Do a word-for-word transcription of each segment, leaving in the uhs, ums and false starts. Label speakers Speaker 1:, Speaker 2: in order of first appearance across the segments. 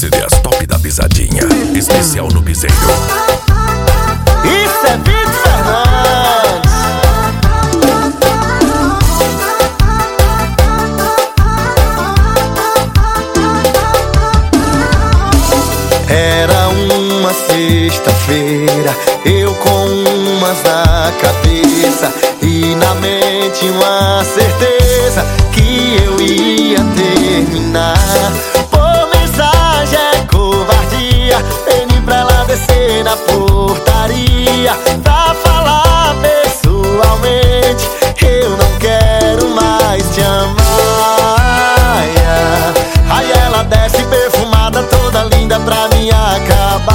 Speaker 1: C Ds top da pisadinha, especial no piseiro.
Speaker 2: Isso é Vitor Fernandes. Era uma sexta-feira, eu com umas na cabeça e na mente uma certeza que eu ia terminar. Por mensagem é covardia, pedi pra ela descer na portaria pra falar pessoalmente: eu não quero mais te amar. Aí ela desce perfumada, toda linda pra me acabar.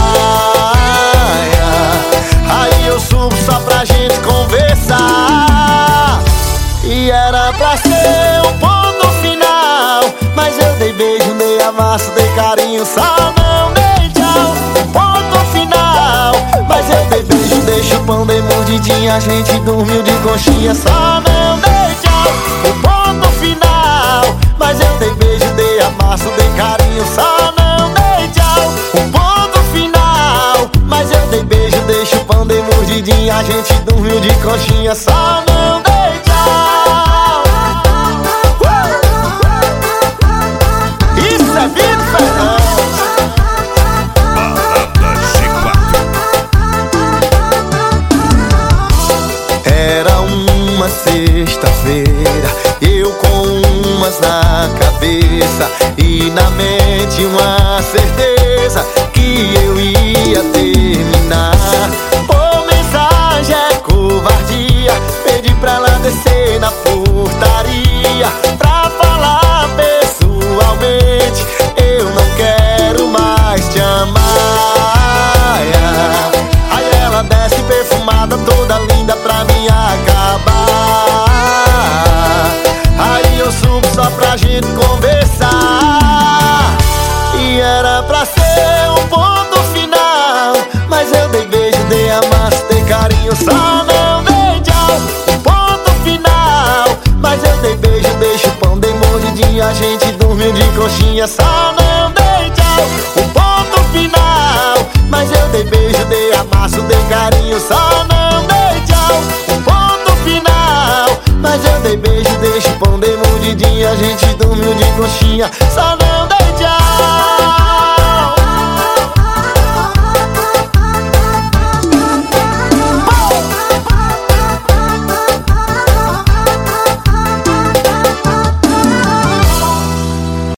Speaker 2: Aí eu subo só pra gente conversar. E era pra ser um ponto final, mas eu dei beijo, dei amasso, dei carinho, só não dei tchau. Um ponto final, mas eu dei beijo, dei chupão, dei mordidinha, a gente dormiu de conchinha, só não dei tchau. Um ponto final, mas eu dei beijo, dei amasso, dei carinho, só não dei tchau. Um ponto final, mas eu dei beijo, dei chupão, dei mordidinha, a gente dormiu de conchinha, só não dei tchau. uh! Isso é Vitor Fernandes.
Speaker 1: Balada G quatro.
Speaker 2: Era uma sexta-feira, eu com umas na cabeça e na mente uma certeza que eu ia terminar. Por mensagem é covardia, pedi pra ela descer na portaria pra falar pessoalmente: eu não quero mais te amar. Aí ela desce perfumada, toda linda pra me acabar. Aí eu subo só pra gente conversar. E era pra ser um ponto final, mas eu dei beijo, dei amasso, dei carinho, só não dei tchau. Um ponto final, mas eu dei beijo, dei chupão, dei mordidinha, a gente dormiu de conchinha, só não dei tchau. Um ponto final, mas eu dei beijo, dei amasso, dei carinho, só não dei tchau. Um ponto final, mas eu dei beijo, dei chupão, dei mordidinha, a gente dormiu de conchinha, só não